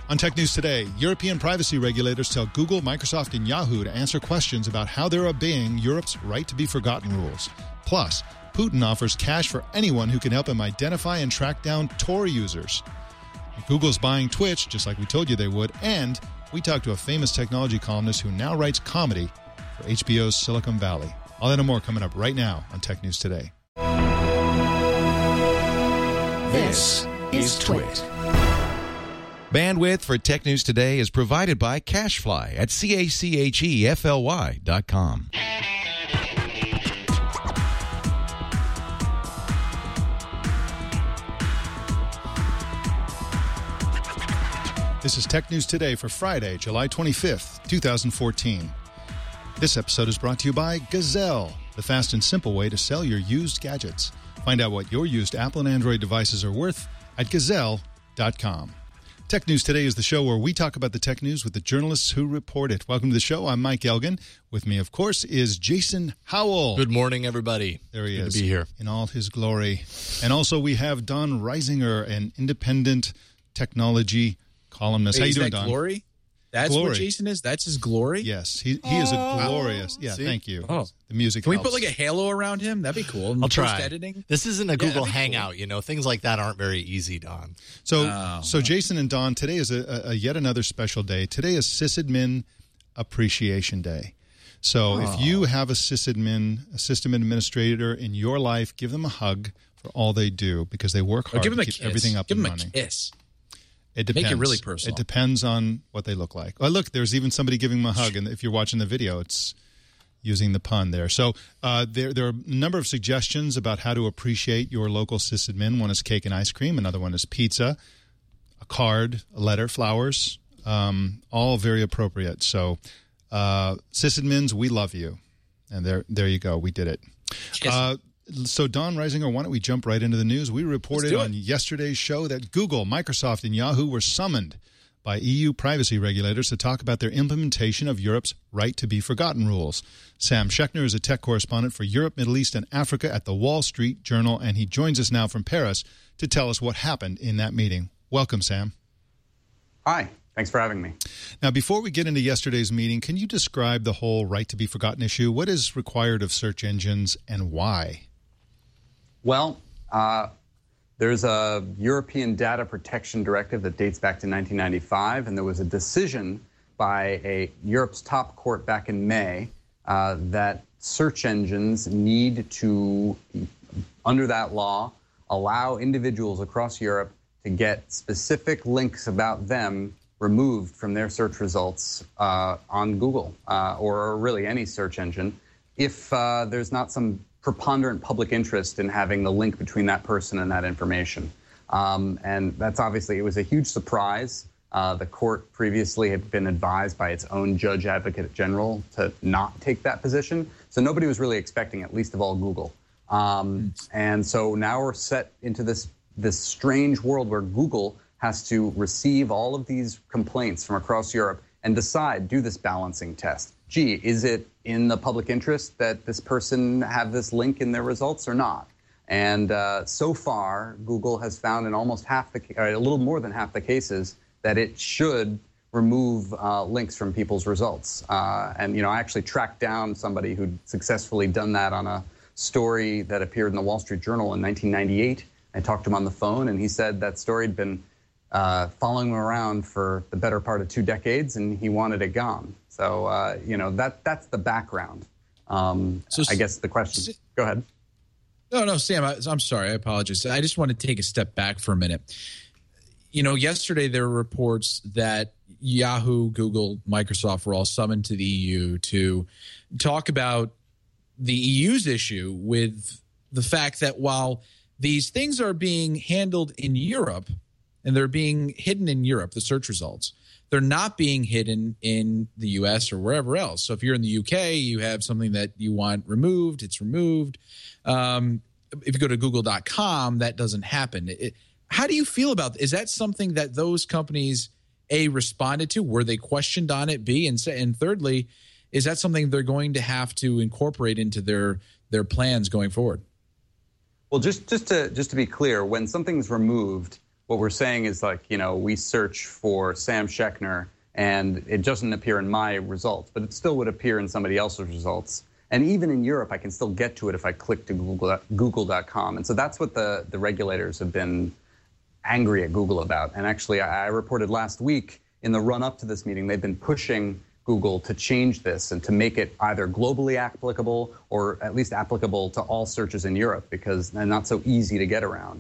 On Tech News Today, European privacy regulators tell Google, Microsoft, and Yahoo to answer questions about how they're obeying Europe's right to be forgotten rules. Plus, Putin offers cash for anyone who can help him identify and track down Tor users. Google's buying Twitch, just like we told you they would, and we talked to a famous technology columnist who now writes comedy for HBO's Silicon Valley. All that and more coming up right now on Tech News Today. This is Twit. Bandwidth for Tech News Today is provided by CashFly at CACHEFLY.com. This is Tech News Today for Friday, July 25th, 2014. This episode is brought to you by Gazelle, the fast and simple way to sell your used gadgets. Find out what your used Apple and Android devices are worth at Gazelle.com. Tech News Today is the show where we talk about the tech news with the journalists who report it. Welcome to the show. I'm Mike Elgin. With me, of course, is Jason Howell. Good morning, everybody. There he Good is. to be here. In all his glory. And also we have Don Reisinger, an independent technology columnist. Wait, how you is doing, that Don? Glory? That's Glory. what Jason is? That's his glory? Yes, he is a glorious. Yeah, See? thank you. Oh. The music Can we helps. put like a halo around him? That'd be cool. I'll try. Editing. This isn't a Google that'd be Hangout, cool. you know. Things like that aren't very easy, Don. So Jason and Don, today is a yet another special day. Today is Sysadmin Appreciation Day. So if you have a sysadmin, a system administrator in your life, give them a hug for all they do because they work hard Give him to a keep kiss. everything up Give and him running. a kiss. It depends. Make it really personal. It depends on what they look like. Oh, look, there's even somebody giving them a hug, and if you're watching the video, it's using the pun there. So there are a number of suggestions about how to appreciate your local sysadmin. One is cake and ice cream. Another one is pizza, a card, a letter, flowers, all very appropriate. So sysadmins, we love you. And there you go. We did it. Yes. So, Don Reisinger, why don't we jump right into the news? We reported on yesterday's show that Google, Microsoft, and Yahoo were summoned by EU privacy regulators to talk about their implementation of Europe's right to be forgotten rules. Sam Schechner is a tech correspondent for Europe, Middle East, and Africa at the Wall Street Journal, and he joins us now from Paris to tell us what happened in that meeting. Welcome, Sam. Hi. Thanks for having me. Now, before we get into yesterday's meeting, can you describe the whole right to be forgotten issue? What is required of search engines and why? Well, there's a European Data Protection Directive that dates back to 1995, and there was a decision by Europe's top court back in May that search engines need to, under that law, allow individuals across Europe to get specific links about them removed from their search results on Google or really any search engine if there's not some preponderant public interest in having the link between that person and that information. And that's obviously, it was a huge surprise. The court previously had been advised by its own judge advocate general to not take that position. So nobody was really expecting, at least of all Google. And so now we're set into this strange world where Google has to receive all of these complaints from across Europe and decide, do this balancing test. Gee, is it in the public interest that this person have this link in their results or not? And so far, Google has found in almost a little more than half the cases that it should remove links from people's results. And, I actually tracked down somebody who'd successfully done that on a story that appeared in the Wall Street Journal in 1998. I talked to him on the phone, and he said that story had been following him around for the better part of 2 decades, and he wanted it gone. So, that's the background. I guess the question. Go ahead. No, Sam, I'm sorry. I apologize. I just want to take a step back for a minute. Yesterday there were reports that Yahoo, Google, Microsoft were all summoned to the EU to talk about the EU's issue with the fact that while these things are being handled in Europe and they're being hidden in Europe, the search results, they're not being hidden in the US or wherever else. So if you're in the UK, you have something that you want removed, it's removed. If you go to google.com, that doesn't happen. How do you feel about that? Is that something that those companies, A, responded to? Were they questioned on it? B, and thirdly, is that something they're going to have to incorporate into their plans going forward? Well, just to be clear, when something's removed, what we're saying is like, we search for Sam Schechner and it doesn't appear in my results, but it still would appear in somebody else's results. And even in Europe, I can still get to it if I click to Google.com. And so that's what the regulators have been angry at Google about. And actually, I reported last week in the run-up to this meeting, they've been pushing Google to change this and to make it either globally applicable or at least applicable to all searches in Europe, because they're not so easy to get around.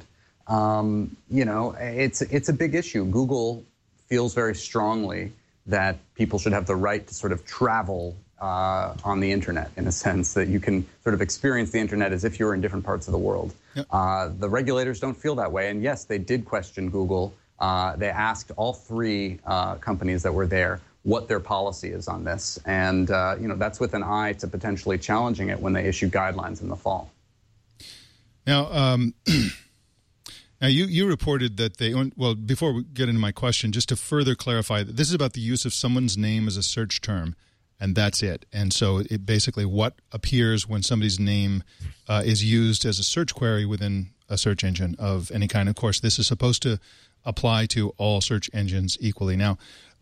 It's a big issue. Google feels very strongly that people should have the right to sort of travel on the internet, in a sense that you can sort of experience the internet as if you're in different parts of the world. Yep. The regulators don't feel that way. And yes, they did question Google. They asked all three companies that were there what their policy is on this. And, that's with an eye to potentially challenging it when they issue guidelines in the fall. Now, now you reported that before we get into my question, just to further clarify, this is about the use of someone's name as a search term, and that's it. And so it basically what appears when somebody's name is used as a search query within a search engine of any kind. Of course, this is supposed to apply to all search engines equally. Now,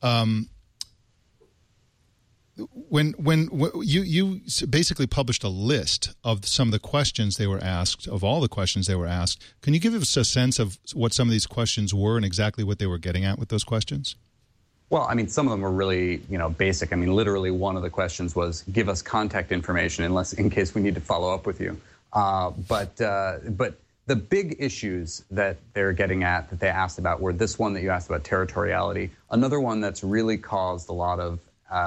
when you basically published a list of some of the questions they were asked, of all the questions they were asked, can you give us a sense of what some of these questions were and exactly what they were getting at with those questions? Well, I mean, some of them were really, basic. I mean, literally one of the questions was, give us contact information in case we need to follow up with you. But the big issues that they're getting at, that they asked about, were this one that you asked about, territoriality. Another one that's really caused a lot of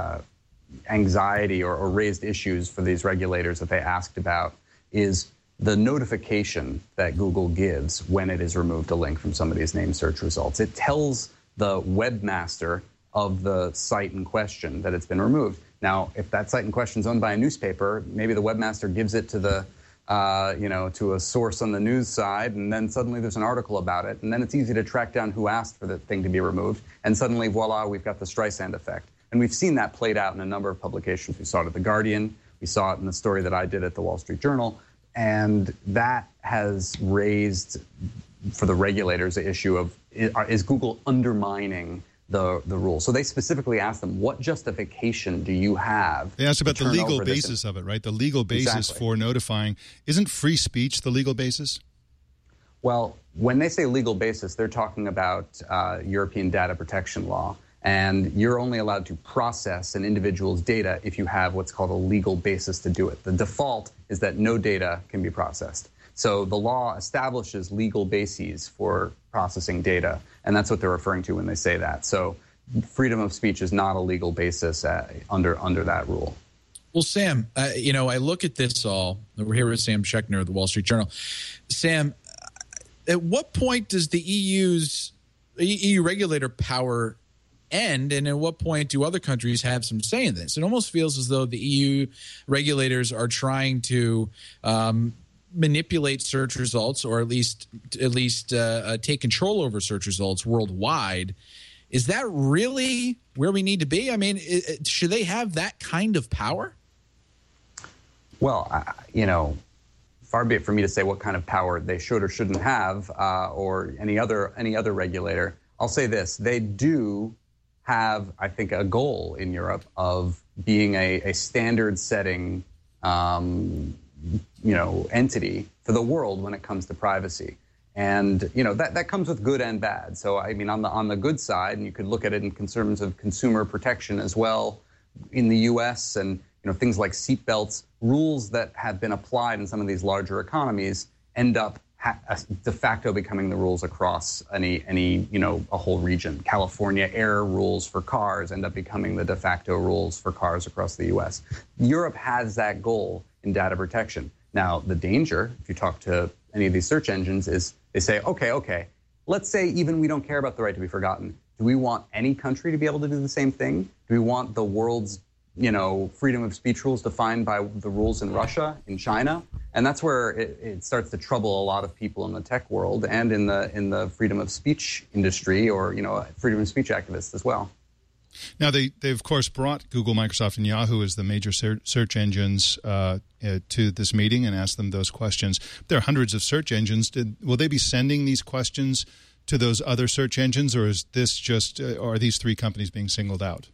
anxiety or raised issues for these regulators that they asked about is the notification that Google gives when it has removed a link from somebody's name search results. It tells the webmaster of the site in question that it's been removed. Now, if that site in question is owned by a newspaper, maybe the webmaster gives it to the to a source on the news side, and then suddenly there's an article about it, and then it's easy to track down who asked for the thing to be removed, and suddenly, voila, we've got the Streisand effect. And we've seen that played out in a number of publications. We saw it at The Guardian, we saw it in the story that I did at the Wall Street Journal, and that has raised, for the regulators, the issue of, is Google undermining the rule? So they specifically asked them, what justification do you have? They asked about the legal basis of it, right? The legal basis for notifying. Isn't free speech the legal basis? Well, when they say legal basis, they're talking about European data protection law. And you're only allowed to process an individual's data if you have what's called a legal basis to do it. The default is that no data can be processed. So the law establishes legal bases for processing data, and that's what they're referring to when they say that. So freedom of speech is not a legal basis under that rule. Well, Sam, I look at this all. We're here with Sam Schechner of the Wall Street Journal. Sam, at what point does the EU regulator power end, and at what point do other countries have some say in this? It almost feels as though the EU regulators are trying to manipulate search results, or at least take control over search results worldwide. Is that really where we need to be? I mean, should they have that kind of power? Well, far be it for me to say what kind of power they should or shouldn't have, or any other regulator. I'll say this: they do have, I think, a goal in Europe of being a standard-setting, entity for the world when it comes to privacy. And, that comes with good and bad. So, I mean, on the good side, and you could look at it in terms of consumer protection as well in the U.S. and, things like seatbelts, rules that have been applied in some of these larger economies end up de facto becoming the rules across a whole region. California air rules for cars end up becoming the de facto rules for cars across the U.S. Europe has that goal in data protection. Now, the danger, if you talk to any of these search engines, is they say, okay, let's say even we don't care about the right to be forgotten. Do we want any country to be able to do the same thing? Do we want the world's freedom of speech rules defined by the rules in Russia, in China? And that's where it starts to trouble a lot of people in the tech world and in the freedom of speech industry, or freedom of speech activists as well. Now they of course brought Google, Microsoft, and Yahoo as the major search engines to this meeting and asked them those questions. There are hundreds of search engines. Will they be sending these questions to those other search engines, or is this just are these three companies being singled out?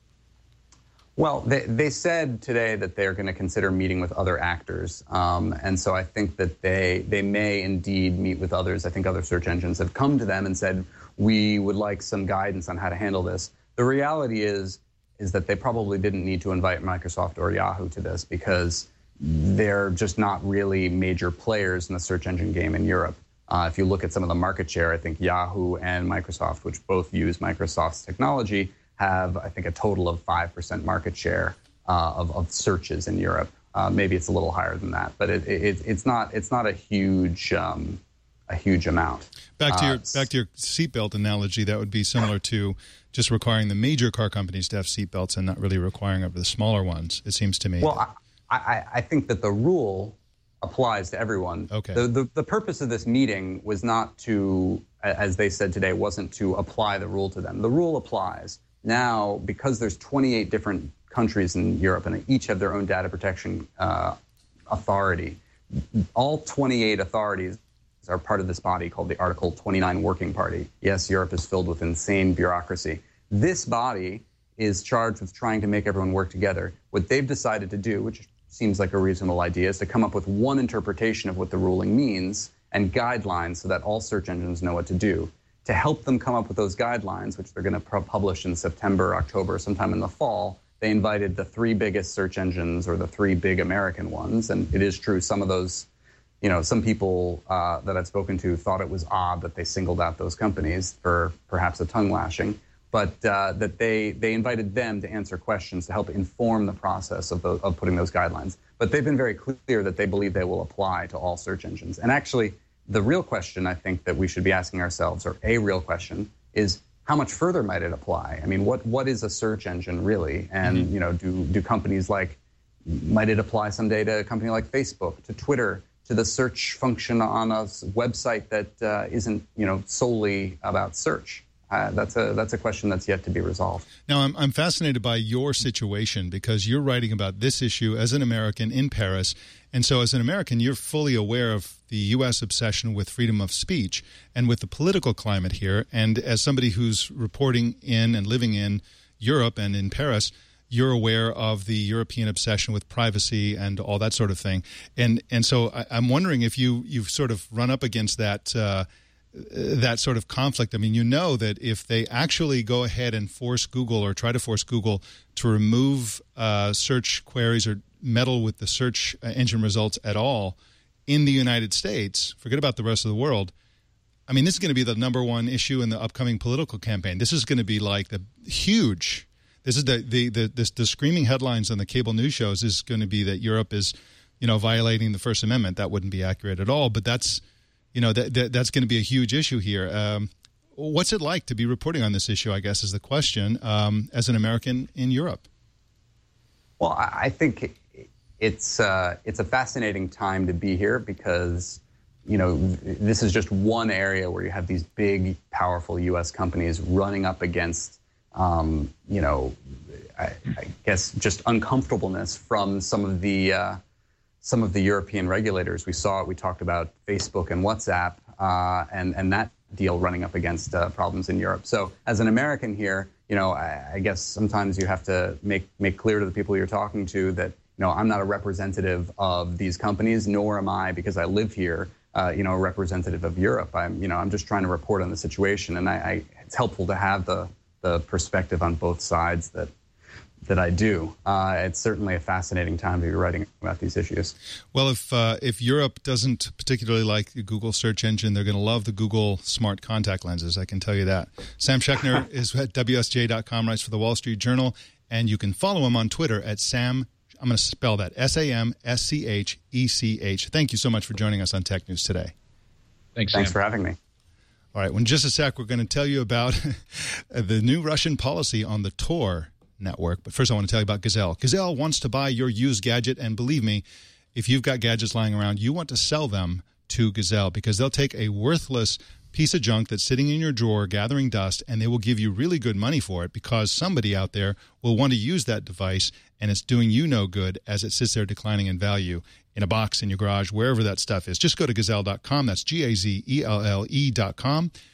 Well, they said today that they're going to consider meeting with other actors, and so I think that they may indeed meet with others. I think other search engines have come to them and said, we would like some guidance on how to handle this. The reality is that they probably didn't need to invite Microsoft or Yahoo to this because they're just not really major players in the search engine game in Europe. If you look at some of the market share, I think Yahoo and Microsoft, which both use Microsoft's technology, have, I think, a total of 5% market share of searches in Europe. Maybe it's a little higher than that, but it's not a huge amount. Back to your seatbelt analogy, that would be similar to just requiring the major car companies to have seatbelts and not really requiring of the smaller ones. It seems to me. Well, I think that the rule applies to everyone. Okay. The purpose of this meeting was not to, as they said today, wasn't to apply the rule to them. The rule applies. Now, because there's 28 different countries in Europe and each have their own data protection authority, all 28 authorities are part of this body called the Article 29 Working Party. Yes, Europe is filled with insane bureaucracy. This body is charged with trying to make everyone work together. What they've decided to do, which seems like a reasonable idea, is to come up with one interpretation of what the ruling means and guidelines so that all search engines know what to do. To help them come up with those guidelines, which they're going to publish in September, October, sometime in the fall, they invited the three biggest search engines or the three big American ones. And it is true, some of those, some people that I've spoken to thought it was odd that they singled out those companies for perhaps a tongue lashing, but that they invited them to answer questions to help inform the process of putting those guidelines. But they've been very clear that they believe they will apply to all search engines. And actually, the real question I think that we should be asking ourselves, or a real question, is how much further might it apply? I mean, what is a search engine really? And do companies might it apply someday to a company like Facebook, to Twitter, to the search function on a website that isn't solely about search? That's a question that's yet to be resolved. Now, I'm fascinated by your situation because you're writing about this issue as an American in Paris. And so as an American, you're fully aware of the U.S. obsession with freedom of speech and with the political climate here. And as somebody who's reporting in and living in Europe and in Paris, you're aware of the European obsession with privacy and all that sort of thing. And so I'm wondering if you've sort of run up against that that sort of conflict. I mean, that if they actually go ahead and force Google or try to force Google to remove search queries or meddle with the search engine results at all in the United States, forget about the rest of the world. I mean, this is going to be the number one issue in the upcoming political campaign. This is going to be like the huge. This is the screaming headlines on the cable news shows is going to be that Europe is, violating the First Amendment. That wouldn't be accurate at all, but that's that's going to be a huge issue here. What's it like to be reporting on this issue, I guess, is the question, as an American in Europe? Well, I think it's a fascinating time to be here because, this is just one area where you have these big, powerful U.S. companies running up against, I guess, just uncomfortableness from some of the European regulators. We saw it. We talked about Facebook and WhatsApp and that deal running up against problems in Europe. So as an American here, I guess sometimes you have to make clear to the people you're talking to that, I'm not a representative of these companies, nor am I, because I live here, a representative of Europe. I'm just trying to report on the situation. And it's helpful to have the perspective on both sides that I do. It's certainly a fascinating time to be writing about these issues. Well, if Europe doesn't particularly like the Google search engine, they're going to love the Google smart contact lenses. I can tell you that. Sam Schechner is at WSJ.com, writes for the Wall Street Journal, and you can follow him on Twitter at Sam. I'm going to spell that SAMSCHECH. Thank you so much for joining us on Tech News today. Thanks for having me. All right. Well, in just a sec, we're going to tell you about the new Russian policy on the Tor network. But first, I want to tell you about Gazelle. Gazelle wants to buy your used gadget, and believe me, if you've got gadgets lying around, you want to sell them to Gazelle because they'll take a worthless piece of junk that's sitting in your drawer gathering dust, and they will give you really good money for it because somebody out there will want to use that device, and it's doing you no good as it sits there declining in value in a box in your garage, wherever that stuff is. Just go to Gazelle.com. That's Gazelle.com.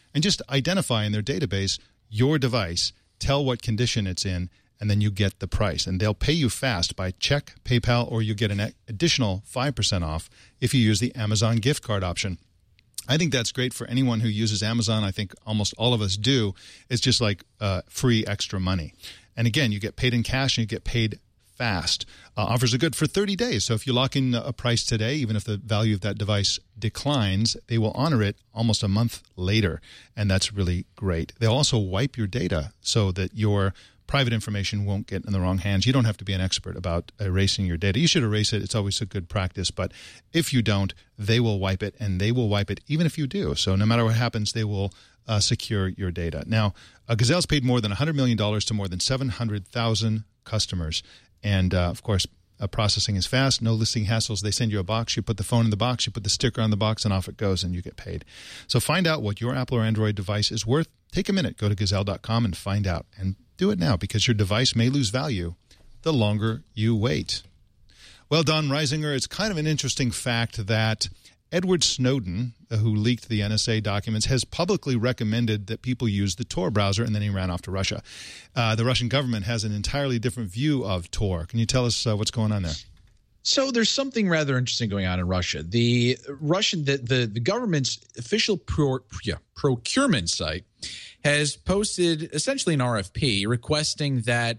and just identify in their database your device, tell what condition it's in, and then you get the price. And they'll pay you fast by check, PayPal, or you get an additional 5% off if you use the Amazon gift card option. I think that's great for anyone who uses Amazon. I think almost all of us do. It's just like free extra money. And again, you get paid in cash and you get paid fast. Offers are good for 30 days. So if you lock in a price today, even if the value of that device declines, they will honor it almost a month later. And that's really great. They'll also wipe your data so that your private information won't get in the wrong hands. You don't have to be an expert about erasing your data. You should erase it. It's always a good practice. But if you don't, they will wipe it, and they will wipe it even if you do. So no matter what happens, they will secure your data. Now, Gazelle's paid more than $100 million to more than 700,000 customers. And, of course, processing is fast, no listing hassles. They send you a box. You put the phone in the box. You put the sticker on the box, and off it goes, and you get paid. So find out what your Apple or Android device is worth. Take a minute. Go to Gazelle.com and find out. And do it now, because your device may lose value the longer you wait. Well, Don Reisinger, it's kind of an interesting fact that Edward Snowden, who leaked the NSA documents, has publicly recommended that people use the Tor browser, and then he ran off to Russia. The Russian government has an entirely different view of Tor. Can you tell us what's going on there? So there's something rather interesting going on in Russia. The government's official procurement site has posted essentially an RFP requesting that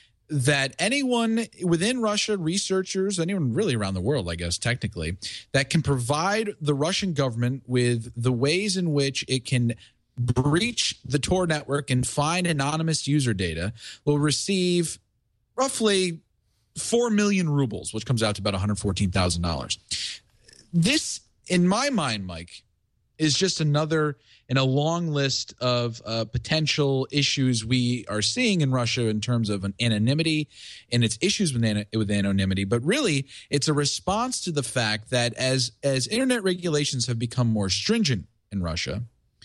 anyone within Russia, researchers, anyone really around the world, I guess technically, that can provide the Russian government with the ways in which it can breach the Tor network and find anonymous user data will receive roughly 4 million rubles, which comes out to about $114,000. This, in my mind, Mike, is just another in a long list of potential issues we are seeing in Russia in terms of anonymity and its issues with anonymity. But really, it's a response to the fact that as internet regulations have become more stringent in Russia,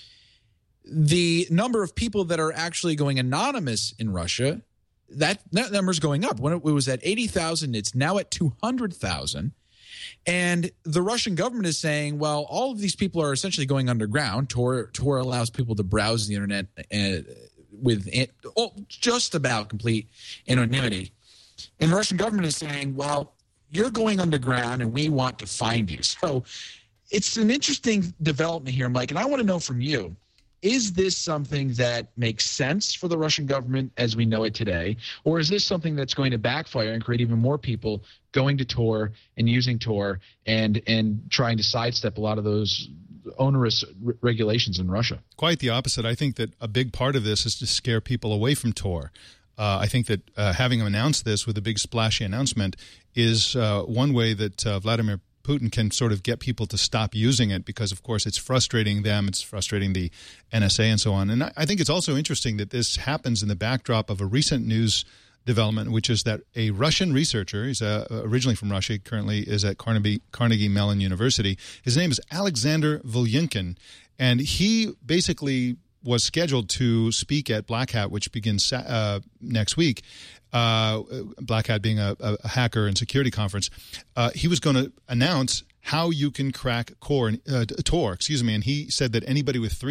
the number of people that are actually going anonymous in Russia, that number is going up. When it was at 80,000, it's now at 200,000. And the Russian government is saying, well, all of these people are essentially going underground. Tor allows people to browse the internet with just about complete anonymity. And the Russian government is saying, well, you're going underground and we want to find you. So it's an interesting development here, Mike, and I want to know from you, is this something that makes sense for the Russian government as we know it today, or is this something that's going to backfire and create even more people going to Tor and using Tor and trying to sidestep a lot of those onerous regulations in Russia? Quite the opposite. I think that a big part of this is to scare people away from Tor. I think that having announced this with a big splashy announcement is one way that Vladimir Putin can sort of get people to stop using it because, of course, it's frustrating them, it's frustrating the NSA and so on. And I think it's also interesting that this happens in the backdrop of a recent news development, which is that a Russian researcher, he's originally from Russia, currently is at Carnegie Mellon University. His name is Alexander Volynkin, and he basically was scheduled to speak at Black Hat, which begins next week. Black Hat being a hacker and security conference. He was going to announce how you can crack Tor, and he said that anybody with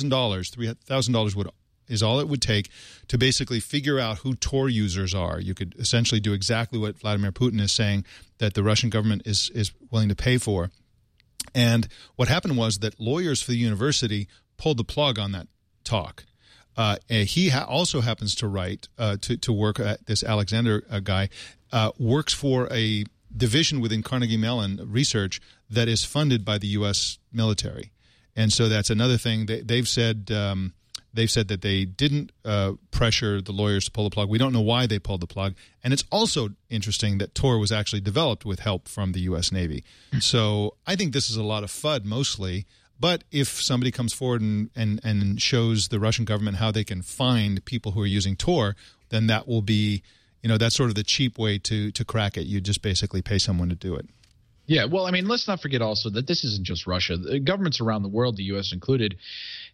$3,000 is all it would take to basically figure out who Tor users are. You could essentially do exactly what Vladimir Putin is saying that the Russian government is willing to pay for. And what happened was that lawyers for the university pulled the plug on that talk. He also happens to write, to work at this Alexander guy, works for a division within Carnegie Mellon Research that is funded by the U.S. military. And so that's another thing. They've said that they didn't pressure the lawyers to pull the plug. We don't know why they pulled the plug. And it's also interesting that Tor was actually developed with help from the U.S. Navy. So I think this is a lot of FUD mostly. But if somebody comes forward and shows the Russian government how they can find people who are using Tor, then that will be, that's sort of the cheap way to crack it. You just basically pay someone to do it. Yeah, well, I mean, let's not forget also that this isn't just Russia. The governments around the world, the U.S. included,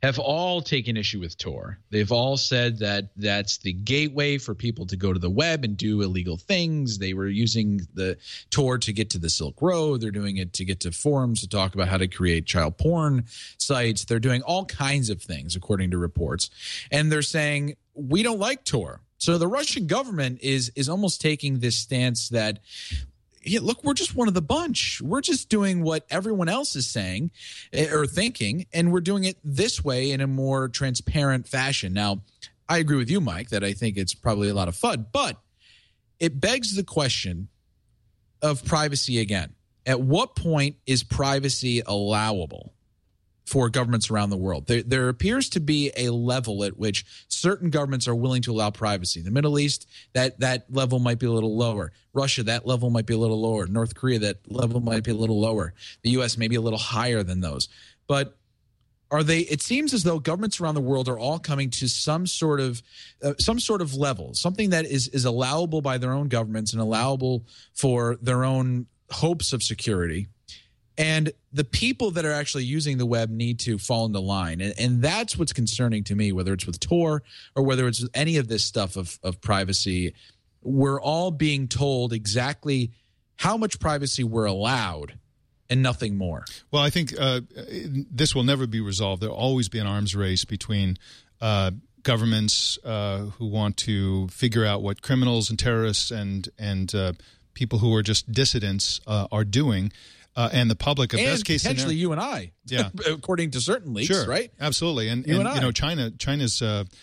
have all taken issue with Tor. They've all said that that's the gateway for people to go to the web and do illegal things. They were using the Tor to get to the Silk Road. They're doing it to get to forums to talk about how to create child porn sites. They're doing all kinds of things, according to reports. And they're saying, we don't like Tor. So the Russian government is almost taking this stance that, yeah, look, we're just one of the bunch. We're just doing what everyone else is saying or thinking, and we're doing it this way in a more transparent fashion. Now, I agree with you, Mike, that I think it's probably a lot of fun, but it begs the question of privacy again. At what point is privacy allowable for governments around the world? There appears to be a level at which certain governments are willing to allow privacy. The Middle East, that level might be a little lower. Russia, that level might be a little lower. North Korea, that level might be a little lower. The U.S. may be a little higher than those. But it seems as though governments around the world are all coming to some sort of level, something that is allowable by their own governments and allowable for their own hopes of security. And the people that are actually using the web need to fall into line. And that's what's concerning to me, whether it's with Tor or whether it's with any of this stuff of privacy. We're all being told exactly how much privacy we're allowed and nothing more. Well, I think this will never be resolved. There will always be an arms race between governments who want to figure out what criminals and terrorists and people who are just dissidents are doing. And the public, best case scenario, potentially you and I, yeah, according to certain leaks, sure, right? Absolutely, and you know, China's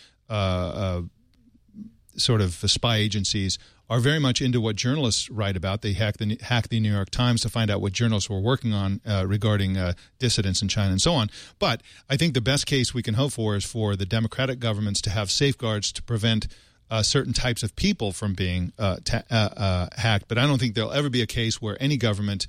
sort of spy agencies are very much into what journalists write about. They hack the New York Times to find out what journalists were working on regarding dissidents in China and so on. But I think the best case we can hope for is for the democratic governments to have safeguards to prevent certain types of people from being hacked. But I don't think there'll ever be a case where any government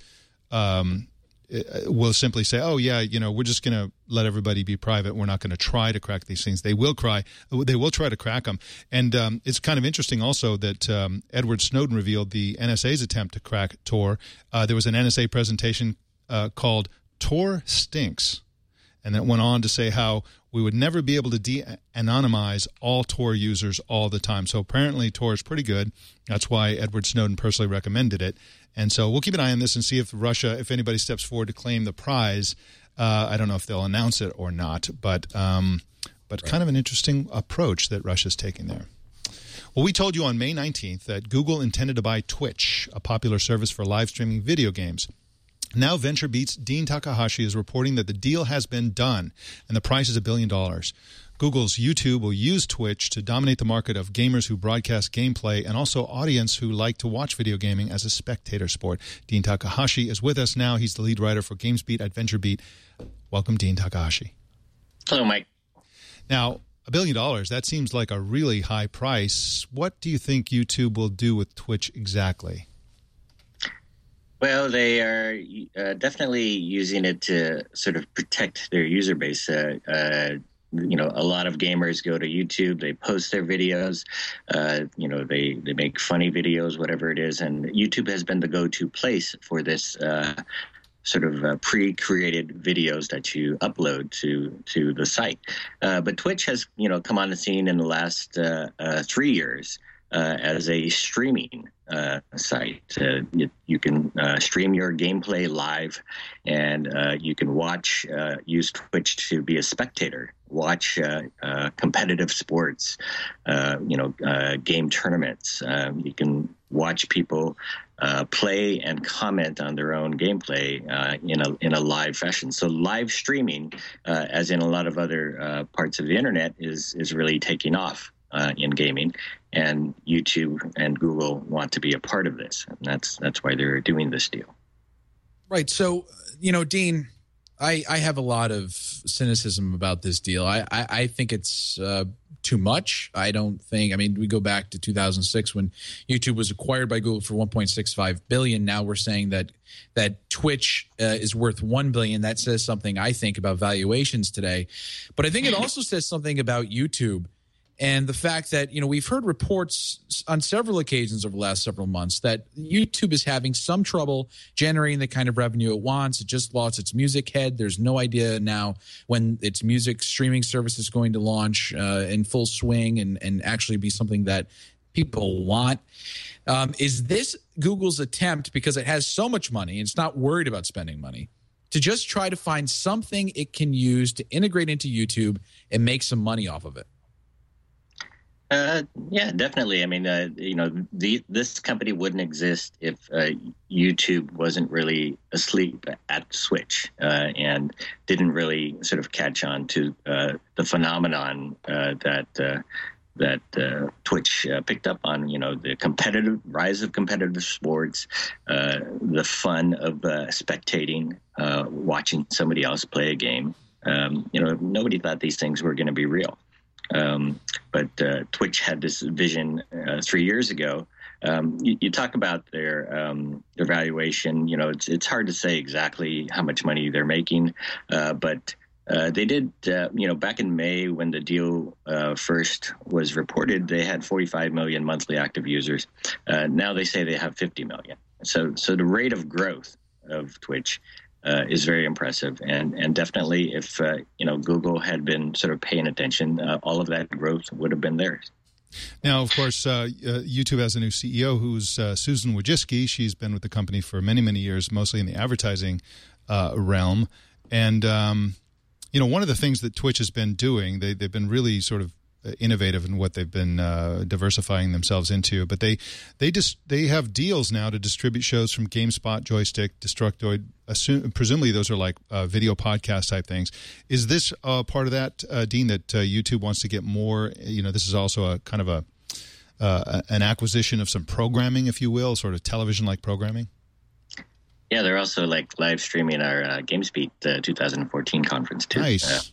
will simply say, oh, yeah, you know, we're just going to let everybody be private. We're not going to try to crack these things. They will try to crack them. And it's kind of interesting also that Edward Snowden revealed the NSA's attempt to crack Tor. There was an NSA presentation called Tor Stinks. And that went on to say how we would never be able to de-anonymize all Tor users all the time. So apparently Tor is pretty good. That's why Edward Snowden personally recommended it. And so we'll keep an eye on this and see if anybody steps forward to claim the prize. I don't know if they'll announce it or not, but kind of an interesting approach that Russia's taking there. Well, we told you on May 19th that Google intended to buy Twitch, a popular service for live streaming video games. Now VentureBeat's Dean Takahashi is reporting that the deal has been done, and the price is $1 billion. Google's YouTube will use Twitch to dominate the market of gamers who broadcast gameplay and also audience who like to watch video gaming as a spectator sport. Dean Takahashi is with us now. He's the lead writer for GamesBeat at VentureBeat. Welcome, Dean Takahashi. Hello, Mike. Now, $1 billion, that seems like a really high price. What do you think YouTube will do with Twitch exactly? Well, they are definitely using it to sort of protect their user base. You know, a lot of gamers go to YouTube, they post their videos, you know, they make funny videos, whatever it is. And YouTube has been the go-to place for this sort of pre-created videos that you upload to the site. But Twitch has, you know, come on the scene in the last 3 years as a streaming site. You can stream your gameplay live, and you can use Twitch to be a spectator, watch competitive sports, game tournaments. You can watch people play and comment on their own gameplay in a live fashion. So live streaming, as in a lot of other parts of the internet, is really taking off in gaming, and YouTube and Google want to be a part of this, and that's why they're doing this deal. Right. So, you know, Dean, I have a lot of cynicism about this deal. I think it's too much. I mean, we go back to 2006 when YouTube was acquired by Google for $1.65 billion. Now we're saying that Twitch is worth $1 billion. That says something, I think, about valuations today. But I think it also says something about YouTube And the fact that, we've heard reports on several occasions over the last several months that YouTube is having some trouble generating the kind of revenue it wants. It just lost its music head. There's no idea now when its music streaming service is going to launch in full swing and actually be something that people want. Is this Google's attempt, because it has so much money and it's not worried about spending money, to just try to find something it can use to integrate into YouTube and make some money off of it? Yeah, definitely. I mean, this company wouldn't exist if YouTube wasn't really asleep at Twitch and didn't really sort of catch on to the phenomenon that Twitch picked up on. The rise of competitive sports, the fun of spectating, watching somebody else play a game. Nobody thought these things were going to be real. But Twitch had this vision 3 years ago. You talk about their valuation. It's hard to say exactly how much money they're making, but they did. Back in May when the deal first was reported, they had 45 million monthly active users. Now they say they have 50 million. So the rate of growth of Twitch is very impressive, and definitely if Google had been sort of paying attention, all of that growth would have been theirs. Now, of course, YouTube has a new CEO who's Susan Wojcicki. She's been with the company for many, many years, mostly in the advertising realm. And one of the things that Twitch has been doing, they've been really sort of innovative in what they've been diversifying themselves into. But they have deals now to distribute shows from GameSpot, Joystick, Destructoid. Presumably those are like video podcast type things. Is this part of that, Dean, that YouTube wants to get more? This is also a kind of an acquisition of some programming, if you will, sort of television-like programming? Yeah, they're also like live streaming our GameSpeak 2014 conference too. Nice.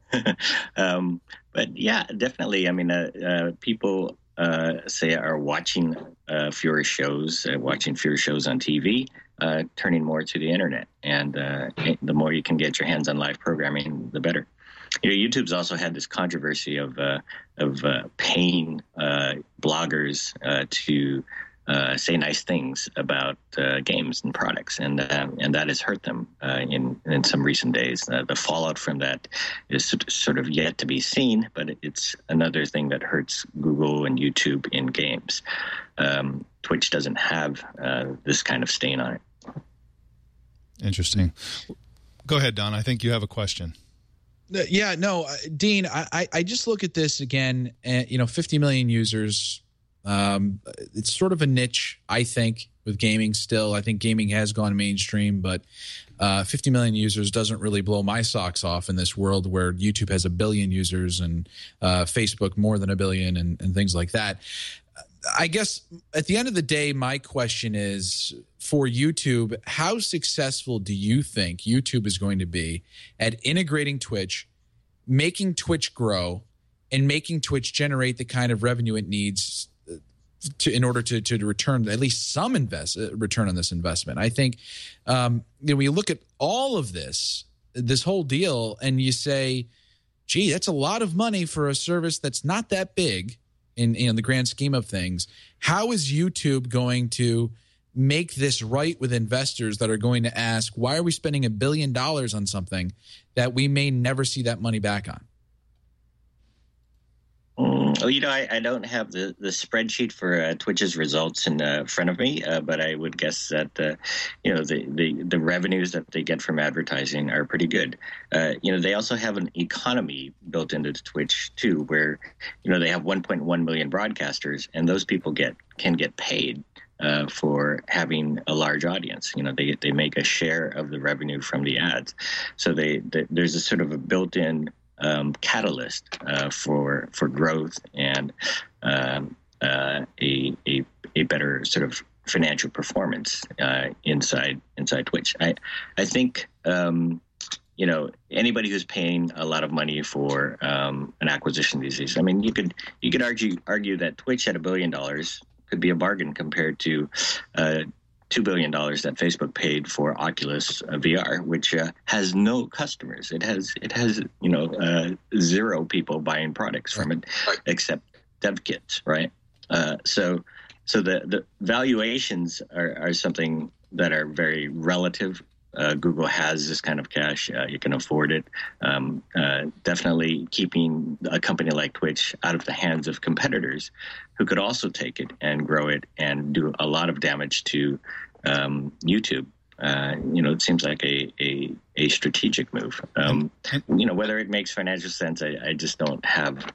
But yeah, definitely. I mean, people say are watching fewer shows on TV, turning more to the internet. And the more you can get your hands on live programming, the better. YouTube's also had this controversy of paying bloggers to say nice things about games and products, and that has hurt them in some recent days. The fallout from that is sort of yet to be seen, but it's another thing that hurts Google and YouTube in games. Twitch doesn't have this kind of stain on it. Interesting. Go ahead, Don. I think you have a question. Yeah, no, Dean, I just look at this again, 50 million users. It's sort of a niche, I think, with gaming still. I think gaming has gone mainstream, but 50 million users doesn't really blow my socks off in this world where YouTube has 1 billion users and Facebook more than 1 billion and things like that. I guess at the end of the day, my question is, for YouTube, how successful do you think YouTube is going to be at integrating Twitch, making Twitch grow, and making Twitch generate the kind of revenue it needs in order to return at least some return on this investment? I think when you look at all of this whole deal, and you say, gee, that's a lot of money for a service that's not that big in the grand scheme of things. How is YouTube going to make this right with investors that are going to ask, why are we spending $1 billion on something that we may never see that money back on? Well, I don't have the spreadsheet for Twitch's results in front of me, but I would guess that the revenues that they get from advertising are pretty good. They also have an economy built into Twitch too, where they have 1.1 million broadcasters, and those people can get paid for having a large audience. They make a share of the revenue from the ads, so there's a sort of a built-in catalyst for growth and a better sort of financial performance inside Twitch. I think anybody who's paying a lot of money for an acquisition these days. I mean, you could argue that Twitch at $1 billion could be a bargain compared to $2 billion that Facebook paid for Oculus VR, which has no customers. It has 0 people buying products from it except dev kits, right? So the valuations are something that are very relative. Google has this kind of cash. You can afford it. Definitely keeping a company like Twitch out of the hands of competitors who could also take it and grow it and do a lot of damage to YouTube. It seems like a strategic move. Whether it makes financial sense, I just don't have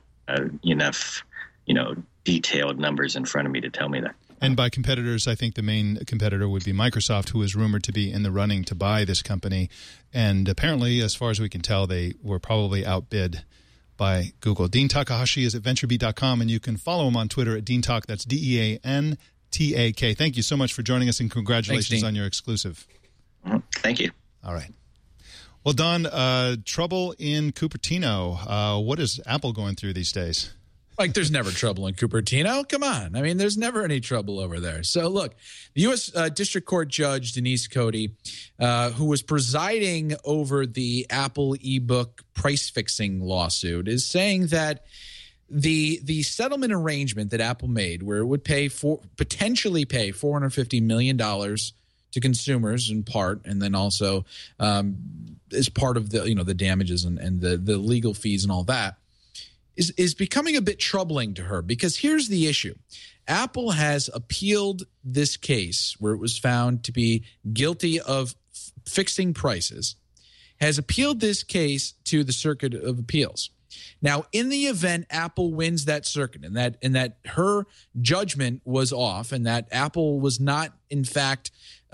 enough, detailed numbers in front of me to tell me that. And by competitors, I think the main competitor would be Microsoft, who is rumored to be in the running to buy this company. And apparently, as far as we can tell, they were probably outbid by Google. Dean Takahashi is at VentureBeat.com, and you can follow him on Twitter at DeanTalk. That's DeanTak. Thank you so much for joining us, and congratulations on your exclusive. Thank you. All right. Well, Don, trouble in Cupertino. What is Apple going through these days? Like, there's never trouble in Cupertino. Come on. I mean, there's never any trouble over there. So, look, the U.S. District Court Judge Denise Cody, who was presiding over the Apple ebook price-fixing lawsuit, is saying that the settlement arrangement that Apple made, where it would potentially pay $450 million to consumers in part, and then also as part of the damages and the legal fees and all that, is becoming a bit troubling to her, because here's the issue. Apple has appealed this case where it was found to be guilty of fixing prices, has appealed this case to the Circuit of Appeals. Now, in the event Apple wins that circuit and that her judgment was off and that Apple was not, in fact,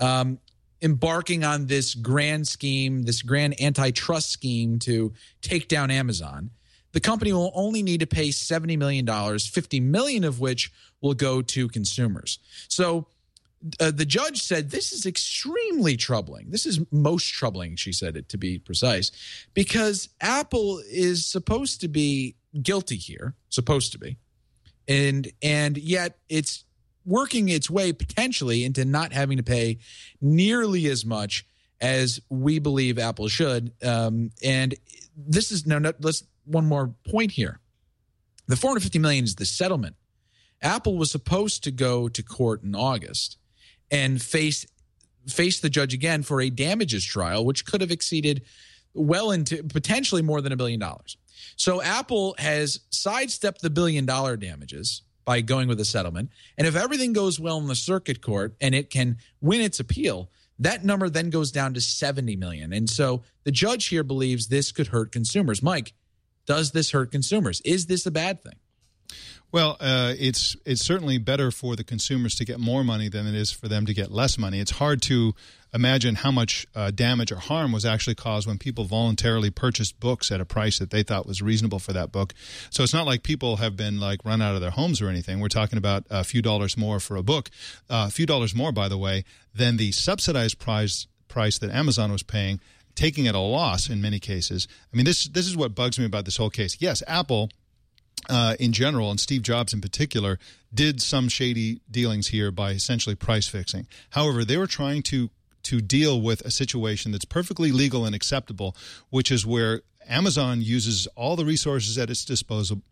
embarking on this grand scheme, this grand antitrust scheme to take down Amazon, the company will only need to pay $70 million, $50 million of which will go to consumers. So the judge said this is extremely troubling. This is most troubling, she said it to be precise, because Apple is supposed to be guilty here, and yet it's working its way potentially into not having to pay nearly as much as we believe Apple should. And this is let's one more point here. The $450 million is the settlement. Apple was supposed to go to court in August and face the judge again for a damages trial, which could have exceeded well into potentially more than $1 billion. So Apple has sidestepped the $1 billion damages by going with a settlement. And if everything goes well in the circuit court and it can win its appeal, that number then goes down to $70 million. And so the judge here believes this could hurt consumers. Mike, does this hurt consumers? Is this a bad thing? Well, it's certainly better for the consumers to get more money than it is for them to get less money. It's hard to imagine how much damage or harm was actually caused when people voluntarily purchased books at a price that they thought was reasonable for that book. So it's not like people have been run out of their homes or anything. We're talking about a few dollars more for a book, a few dollars more, by the way, than the subsidized price that Amazon was paying, taking at a loss in many cases. I mean, this is what bugs me about this whole case. Yes, Apple in general, and Steve Jobs in particular, did some shady dealings here by essentially price fixing. However, they were trying to deal with a situation that's perfectly legal and acceptable, which is where Amazon uses all the resources at its disposal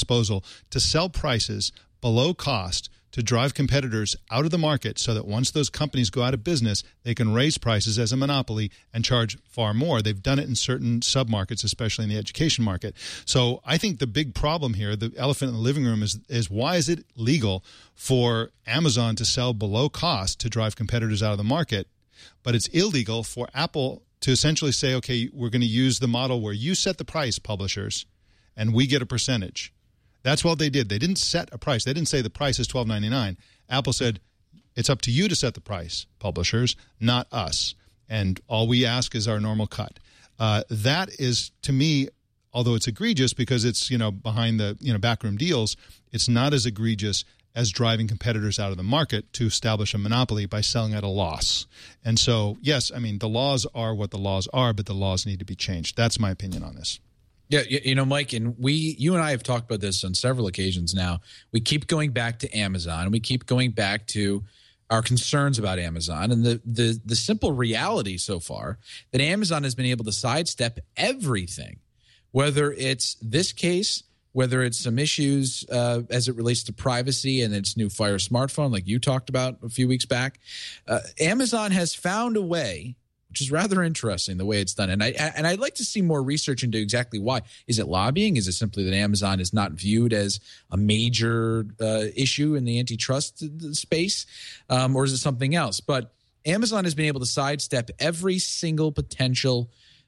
to sell prices below cost to drive competitors out of the market, so that once those companies go out of business, they can raise prices as a monopoly and charge far more. They've done it in certain submarkets, especially in the education market. So I think the big problem here, the elephant in the living room, is why is it legal for Amazon to sell below cost to drive competitors out of the market, but it's illegal for Apple to essentially say, okay, we're going to use the model where you set the price, publishers, and we get a percentage. That's what they did. They didn't set a price. They didn't say the price is $12.99. Apple said, it's up to you to set the price, publishers, not us. And all we ask is our normal cut. That is, to me, although it's egregious because it's behind the backroom deals, it's not as egregious as driving competitors out of the market to establish a monopoly by selling at a loss. And so, yes, I mean, the laws are what the laws are, but the laws need to be changed. That's my opinion on this. Yeah, Mike, and you and I have talked about this on several occasions now. We keep going back to Amazon. We keep going back to our concerns about Amazon, and the simple reality so far that Amazon has been able to sidestep everything, whether it's this case, whether it's some issues as it relates to privacy and its new Fire smartphone, like you talked about a few weeks back. Amazon has found a way, which is rather interesting, the way it's done. And I'd like to see more research into exactly why. Is it lobbying? Is it simply that Amazon is not viewed as a major issue in the antitrust space? Or is it something else? But Amazon has been able to sidestep every single potential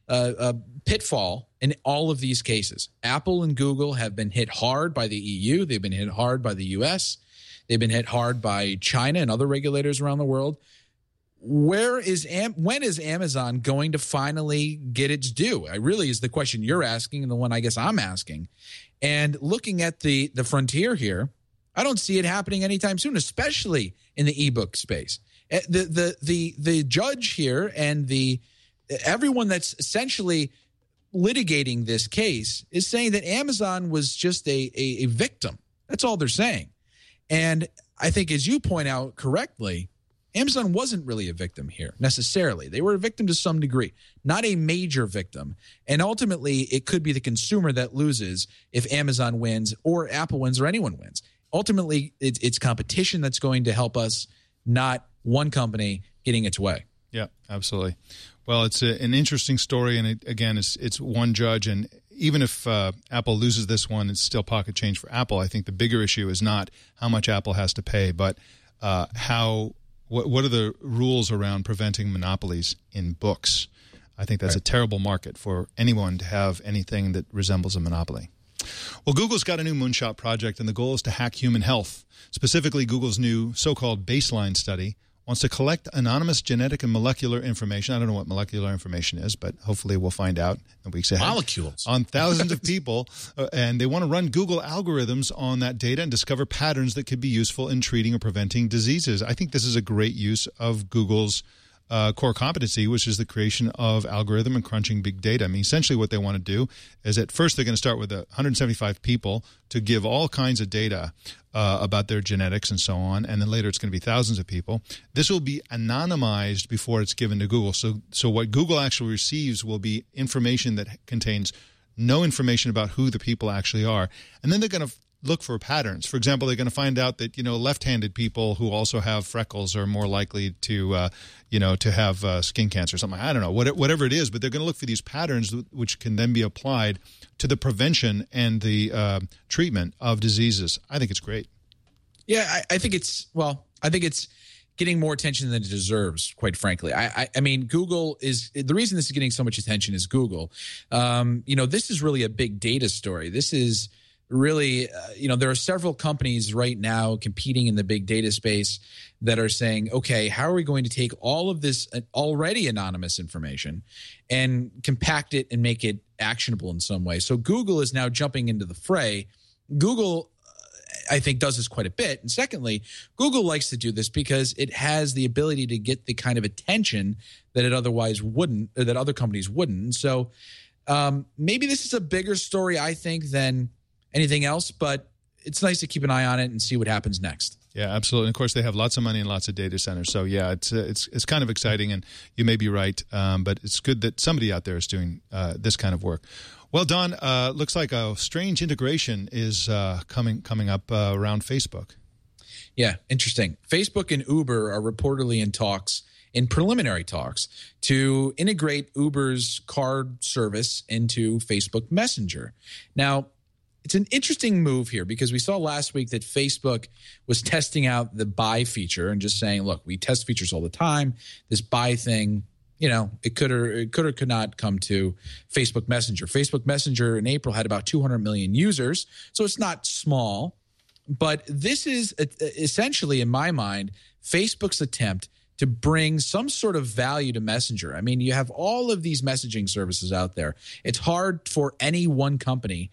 pitfall in all of these cases. Apple and Google have been hit hard by the EU. They've been hit hard by the US. They've been hit hard by China and other regulators around the world. When is Amazon going to finally get its due? It really is the question you're asking and the one I guess I'm asking. And looking at the frontier here, I don't see it happening anytime soon, especially in the ebook space. The judge here and everyone that's essentially litigating this case is saying that Amazon was just a victim. That's all they're saying. And I think, as you point out correctly, Amazon wasn't really a victim here necessarily. They were a victim to some degree, not a major victim. And ultimately, it could be the consumer that loses if Amazon wins or Apple wins or anyone wins. Ultimately, it's competition that's going to help us, not one company getting its way. Yeah, absolutely. Well, it's an interesting story, and it's one judge, and even if Apple loses this one, it's still pocket change for Apple. I think the bigger issue is not how much Apple has to pay, but what are the rules around preventing monopolies in books? I think that's a terrible market for anyone to have anything that resembles a monopoly. Well, Google's got a new moonshot project, and the goal is to hack human health. Specifically, Google's new so-called baseline study wants to collect anonymous genetic and molecular information. I don't know what molecular information is, but hopefully we'll find out in weeks ahead. Molecules. On thousands of people, and they want to run Google algorithms on that data and discover patterns that could be useful in treating or preventing diseases. I think this is a great use of Google's core competency, which is the creation of algorithm and crunching big data. I mean, essentially what they want to do is at first they're going to start with 175 people to give all kinds of data about their genetics and so on, and then later it's going to be thousands of people. This will be anonymized before it's given to Google. So what Google actually receives will be information that contains no information about who the people actually are, and then they're going to look for patterns. For example, they're going to find out that left-handed people who also have freckles are more likely to have skin cancer or something. I don't know, whatever it is, but they're going to look for these patterns which can then be applied to the prevention and the treatment of diseases. I think it's great. Yeah, I think it's getting more attention than it deserves, quite frankly. I mean, Google is the reason this is getting so much attention is Google. This is really a big data story. This is really, there are several companies right now competing in the big data space that are saying, okay, how are we going to take all of this already anonymous information and compact it and make it actionable in some way? So Google is now jumping into the fray. Google, I think, does this quite a bit. And secondly, Google likes to do this because it has the ability to get the kind of attention that it otherwise wouldn't, or that other companies wouldn't. And so maybe this is a bigger story, I think, than anything else, but it's nice to keep an eye on it and see what happens next. Yeah, absolutely. And of course, they have lots of money and lots of data centers. So yeah, it's kind of exciting, and you may be right, but it's good that somebody out there is doing this kind of work. Well, Don, looks like a strange integration is coming up around Facebook. Yeah, interesting. Facebook and Uber are reportedly in preliminary talks to integrate Uber's card service into Facebook Messenger. Now, it's an interesting move here because we saw last week that Facebook was testing out the buy feature and just saying, look, we test features all the time. This buy thing, it could or could not come to Facebook Messenger. Facebook Messenger in April had about 200 million users, so it's not small. But this is essentially, in my mind, Facebook's attempt to bring some sort of value to Messenger. I mean, you have all of these messaging services out there. It's hard for any one company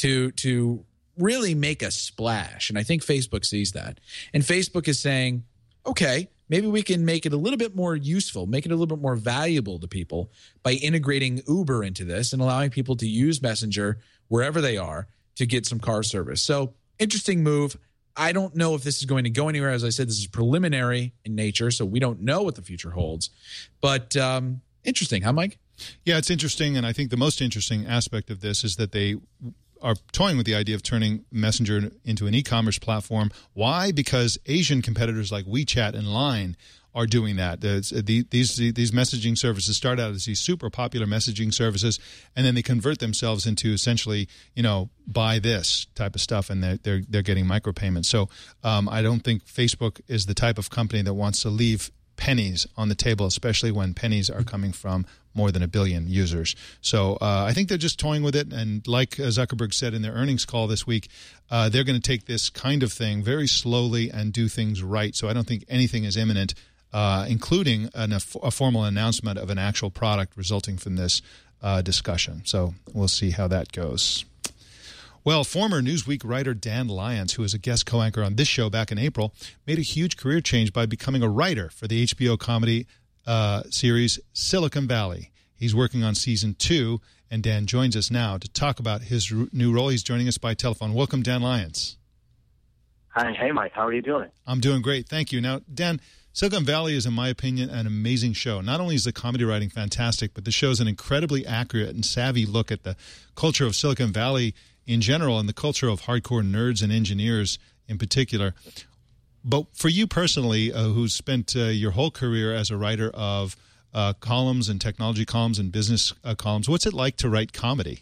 to really make a splash. And I think Facebook sees that. And Facebook is saying, okay, maybe we can make it a little bit more useful, make it a little bit more valuable to people by integrating Uber into this and allowing people to use Messenger wherever they are to get some car service. So interesting move. I don't know if this is going to go anywhere. As I said, this is preliminary in nature, so we don't know what the future holds. But interesting, huh, Mike? Yeah, it's interesting, and I think the most interesting aspect of this is that they are toying with the idea of turning Messenger into an e-commerce platform. Why? Because Asian competitors like WeChat and Line are doing that. These messaging services start out as these super popular messaging services, and then they convert themselves into essentially, buy this type of stuff, and they're getting micropayments. So I don't think Facebook is the type of company that wants to leave pennies on the table, especially when pennies are coming from more than 1 billion users. So I think they're just toying with it. And like Zuckerberg said in their earnings call this week, they're going to take this kind of thing very slowly and do things right. So I don't think anything is imminent, including a formal announcement of an actual product resulting from this discussion. So we'll see how that goes. Well, former Newsweek writer Dan Lyons, who was a guest co-anchor on this show back in April, made a huge career change by becoming a writer for the HBO comedy series Silicon Valley. He's working on season 2, and Dan joins us now to talk about his new role. He's joining us by telephone. Welcome, Dan Lyons. Hi. Hey, Mike. How are you doing? I'm doing great. Thank you. Now, Dan, Silicon Valley is, in my opinion, an amazing show. Not only is the comedy writing fantastic, but the show is an incredibly accurate and savvy look at the culture of Silicon Valley in general and the culture of hardcore nerds and engineers in particular. But for you personally, who's spent your whole career as a writer of columns and technology columns and business columns, what's it like to write comedy?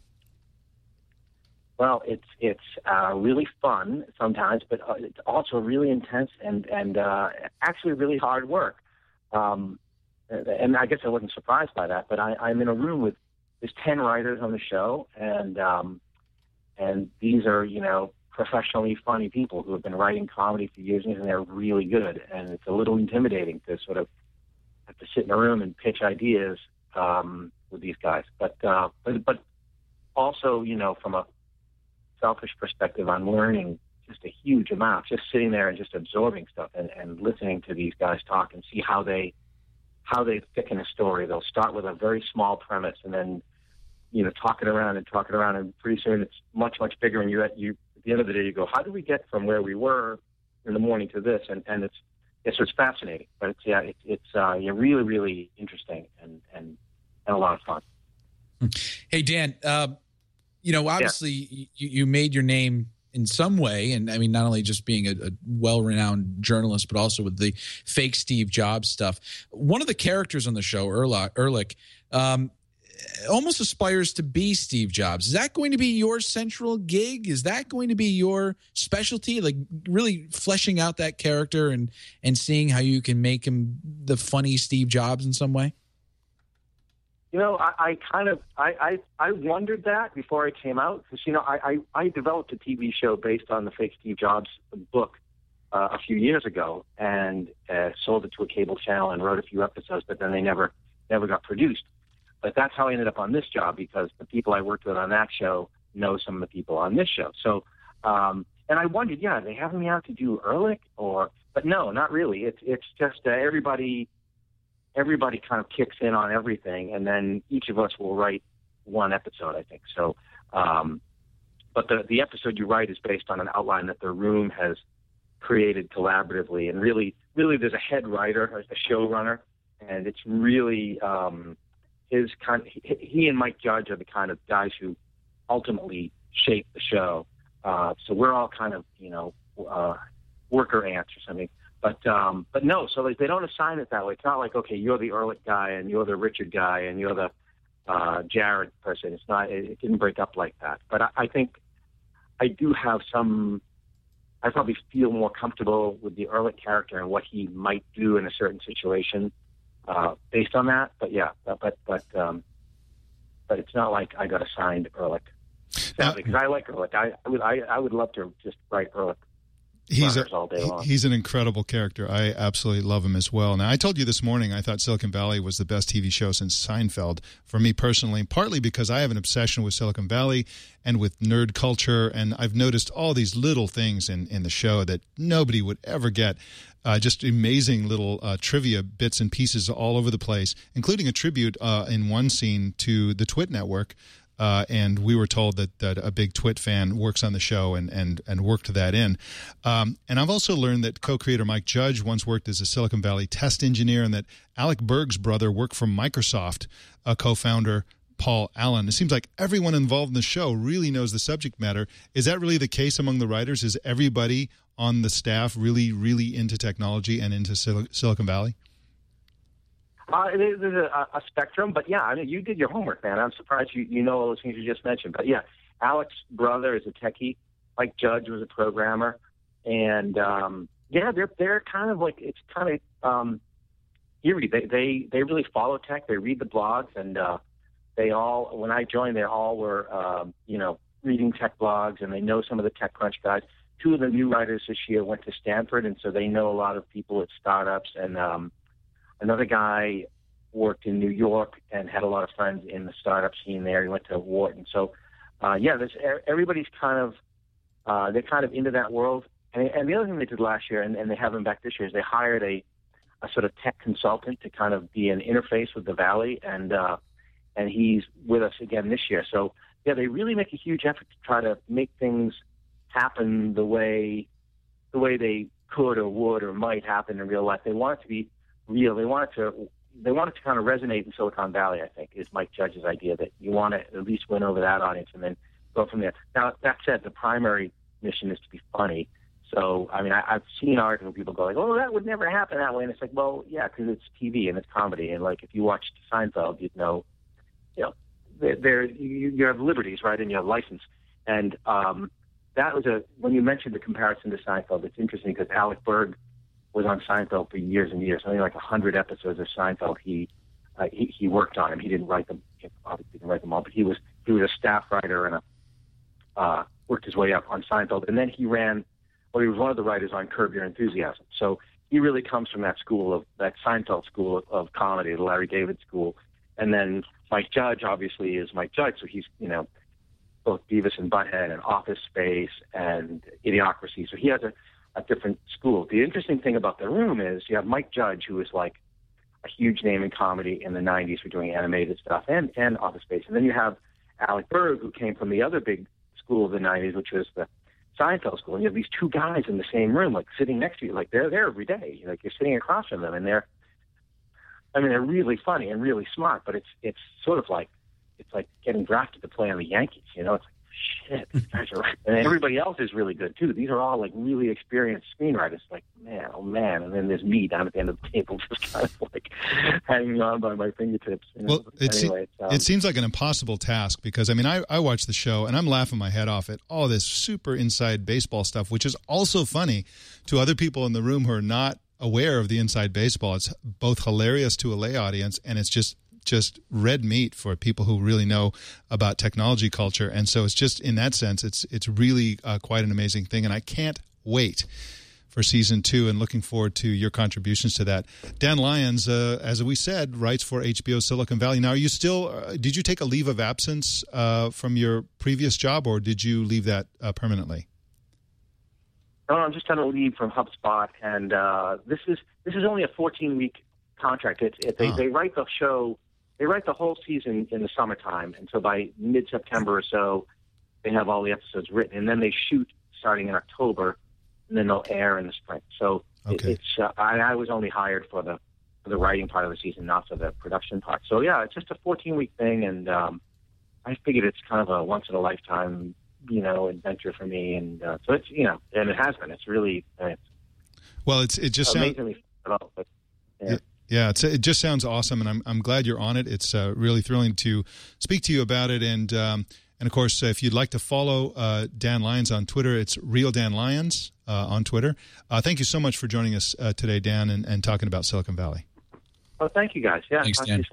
Well, it's really fun sometimes, but it's also really intense and actually really hard work. And I guess I wasn't surprised by that, but I'm in a room with there's 10 writers on the show, and these are, professionally funny people who have been writing comedy for years, and they're really good. And it's a little intimidating to sort of have to sit in a room and pitch ideas with these guys. But also, from a selfish perspective, I'm learning just a huge amount, just sitting there and just absorbing stuff and listening to these guys talk and see how they thicken a story. They'll start with a very small premise and then, talk it around, and pretty soon it's much, much bigger. And you at the end of the day, you go, how do we get from where we were in the morning to this? And it's fascinating, but it's really, really interesting and a lot of fun. Hey, Dan, obviously you made your name in some way, and I mean, not only just being a well-renowned journalist, but also with the fake Steve Jobs stuff. One of the characters on the show, Ehrlich, almost aspires to be Steve Jobs. Is that going to be your central gig? Is that going to be your specialty, like really fleshing out that character and seeing how you can make him the funny Steve Jobs in some way? I wondered that before it came out because, I developed a TV show based on the fake Steve Jobs book a few years ago and sold it to a cable channel and wrote a few episodes, but then they never got produced. But that's how I ended up on this job because the people I worked with on that show know some of the people on this show. So, and I wondered, are they having me out to do Ehrlich but no, not really. It's just everybody kind of kicks in on everything, and then each of us will write one episode, I think. So, but the episode you write is based on an outline that the room has created collaboratively, and really there's a head writer, a showrunner, and it's really he and Mike Judge are the kind of guys who ultimately shape the show. So we're all kind of, worker ants or something. But no, so they don't assign it that way. It's not like, okay, you're the Ehrlich guy and you're the Richard guy and you're the Jared person. It's not. It didn't break up like that. But I think I do have I probably feel more comfortable with the Ehrlich character and what he might do in a certain situation based on that. But yeah, but it's not like I got assigned Ehrlich. Sadly, because I like Ehrlich. I would love to just write Ehrlich. He's an incredible character. I absolutely love him as well. Now, I told you this morning I thought Silicon Valley was the best TV show since Seinfeld for me personally, partly because I have an obsession with Silicon Valley and with nerd culture, and I've noticed all these little things in the show that nobody would ever get. Just amazing little trivia bits and pieces all over the place, including a tribute in one scene to the Twit Network, and we were told that a big Twit fan works on the show and worked that in. And I've also learned that co-creator Mike Judge once worked as a Silicon Valley test engineer, and that Alec Berg's brother worked for Microsoft, co-founder Paul Allen. It seems like everyone involved in the show really knows the subject matter. Is that really the case among the writers? Is everybody on the staff really, really into technology and into Silicon Valley? There's a spectrum, but yeah, I mean, you did your homework, man. I'm surprised you know all those things you just mentioned. But yeah, Alec's brother is a techie. Mike Judge was a programmer, and yeah, they're kind of like, it's kind of eerie. They really follow tech. They read the blogs, and they all, when I joined, they all were reading tech blogs, and they know some of the TechCrunch guys. Two of the new writers this year went to Stanford, and so they know a lot of people at startups, and another guy worked in New York and had a lot of friends in the startup scene there. He went to Wharton. So, yeah, everybody's kind of, they're kind of into that world. And the other thing they did last year, and they have them back this year, is they hired a sort of tech consultant to kind of be an interface with the Valley, and he's with us again this year. So, yeah, they really make a huge effort to try to make things happen the way they could or would or might happen in real life. They want it to be real. They want it to kind of resonate in Silicon Valley, I think, is Mike Judge's idea, that you want to at least win over that audience and then go from there. Now, that said, the primary mission is to be funny. So, I mean, I've seen articles where people go like, oh, that would never happen that way. And it's like, well, yeah, because it's TV and it's comedy. And, like, if you watched Seinfeld, you'd know, you have liberties, right, and you have license. And that was when you mentioned the comparison to Seinfeld, it's interesting because Alec Berg was on Seinfeld for years and years. Only like 100 episodes of Seinfeld he worked on. He didn't write them. He obviously didn't write them all, but he was a staff writer and worked his way up on Seinfeld. And then he was one of the writers on Curb Your Enthusiasm. So he really comes from that Seinfeld school of comedy, the Larry David school. And then Mike Judge obviously is Mike Judge, so he's both Beavis and Butthead and Office Space and Idiocracy. So he has a different school. The interesting thing about The Room is you have Mike Judge, who is like a huge name in comedy in the 90s for doing animated stuff, and Office Space. And then you have Alec Berg, who came from the other big school of the 90s, which was the Seinfeld school. And you have these two guys in the same room, like sitting next to you, like they're there every day. Like you're sitting across from them, and they're really funny and really smart, but it's sort of like, it's like getting drafted to play on the Yankees. It's like, shit, these guys are right. And everybody else is really good, too. These are all, like, really experienced screenwriters. Like, man, oh, man. And then there's me down at the end of the table just kind of, like, hanging on by my fingertips. Well, it seems like an impossible task because, I mean, I watch the show, and I'm laughing my head off at all this super inside baseball stuff, which is also funny to other people in the room who are not aware of the inside baseball. It's both hilarious to a lay audience, and it's just red meat for people who really know about technology culture. And so it's just, in that sense, it's really quite an amazing thing. And I can't wait for season 2 and looking forward to your contributions to that. Dan Lyons, as we said, writes for HBO Silicon Valley. Now, are you still, did you take a leave of absence from your previous job, or did you leave that permanently? No, I'm just on a leave from HubSpot, and this is only a 14-week contract. They write the show. They write the whole season in the summertime, and so by mid-September or so, they have all the episodes written, and then they shoot starting in October, and then they'll air in the spring. So okay. I was only hired for the writing part of the season, not for the production part. So yeah, it's just a 14-week thing, and I figured it's kind of a once-in-a-lifetime, adventure for me, and so it's and it has been. It's really well, it just amazingly developed. Yeah. Yeah, it just sounds awesome, and I'm glad you're on it. It's really thrilling to speak to you about it, and of course, if you'd like to follow Dan Lyons on Twitter, it's Real Dan Lyons on Twitter. Thank you so much for joining us today, Dan, and talking about Silicon Valley. Oh, thank you, guys. Yeah, thanks, Dan.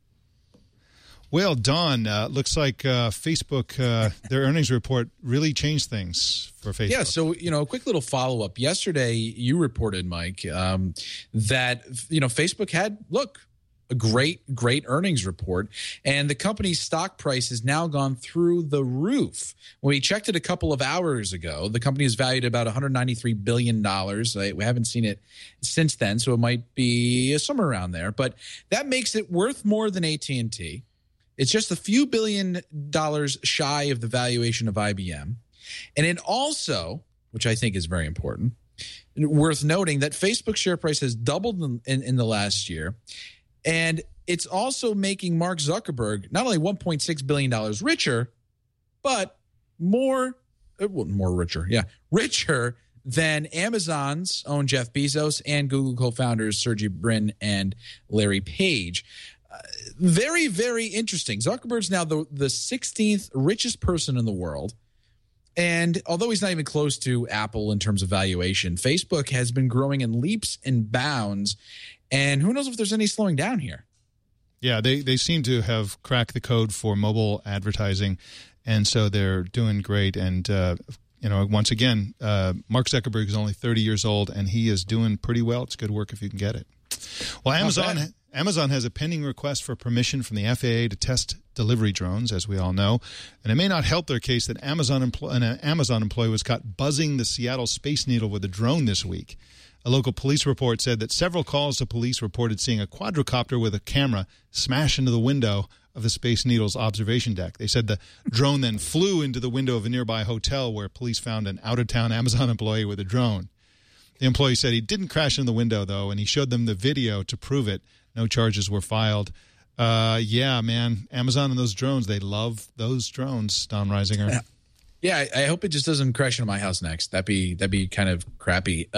Well, Don, looks like Facebook, their earnings report really changed things for Facebook. Yeah, so, a quick little follow-up. Yesterday, you reported, Mike, that, Facebook had, a great earnings report, and the company's stock price has now gone through the roof. When we checked it a couple of hours ago, the company is valued at about $193 billion. We haven't seen it since then, so it might be somewhere around there. But that makes it worth more than AT&T. It's just a few $billion shy of the valuation of IBM. And it also, which I think is very important, worth noting that Facebook's share price has doubled in the last year. And it's also making Mark Zuckerberg not only $1.6 billion richer, but richer than Amazon's own Jeff Bezos and Google co-founders Sergey Brin and Larry Page. Very, very interesting. Zuckerberg's now the 16th richest person in the world. And although he's not even close to Apple in terms of valuation, Facebook has been growing in leaps and bounds. And who knows if there's any slowing down here. Yeah, they seem to have cracked the code for mobile advertising, and so they're doing great. And, once again, Mark Zuckerberg is only 30 years old, and he is doing pretty well. It's good work if you can get it. Well, Amazon has a pending request for permission from the FAA to test delivery drones, as we all know. And it may not help their case that an Amazon employee was caught buzzing the Seattle Space Needle with a drone this week. A local police report said that several calls to police reported seeing a quadricopter with a camera smash into the window of the Space Needle's observation deck. They said the drone then flew into the window of a nearby hotel where police found an out-of-town Amazon employee with a drone. The employee said he didn't crash in the window, though, and he showed them the video to prove it. No charges were filed. Yeah, man, Amazon and those drones, they love those drones, Don Reisinger. Yeah, I hope it just doesn't crash into my house next. That'd be kind of crappy.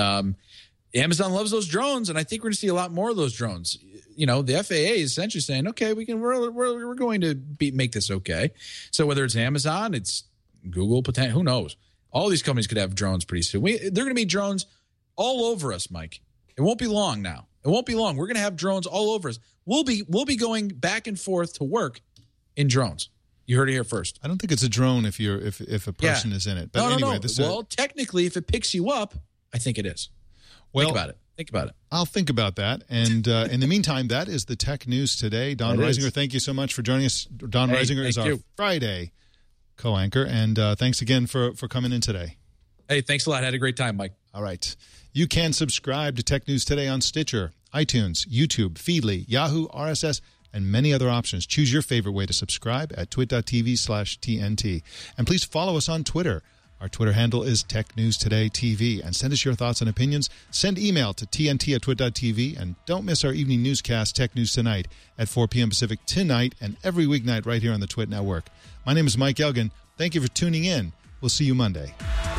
Amazon loves those drones, and I think we're going to see a lot more of those drones. The FAA is essentially saying, okay, we're going to make this okay. So whether it's Amazon, it's Google, who knows? All these companies could have drones pretty soon. They're going to be drones all over us, Mike. It won't be long now. It won't be long. We're going to have drones all over us. We'll be going back and forth to work in drones. You heard it here first. I don't think it's a drone if a person is in it. But anyway, well, technically, if it picks you up, I think it is. Well, Think about it. I'll think about that. And in the meantime, that is the tech news today. Don Reisinger, thank you so much for joining us. Don Reisinger is our Friday co-anchor. And thanks again for coming in today. Hey, thanks a lot. Had a great time, Mike. All right. You can subscribe to Tech News Today on Stitcher, iTunes, YouTube, Feedly, Yahoo, RSS, and many other options. Choose your favorite way to subscribe at twit.tv/TNT. And please follow us on Twitter. Our Twitter handle is Tech News Today TV. And send us your thoughts and opinions. Send email to tnt@twit.tv. And don't miss our evening newscast, Tech News Tonight, at 4 p.m. Pacific tonight and every weeknight right here on the Twit Network. My name is Mike Elgin. Thank you for tuning in. We'll see you Monday.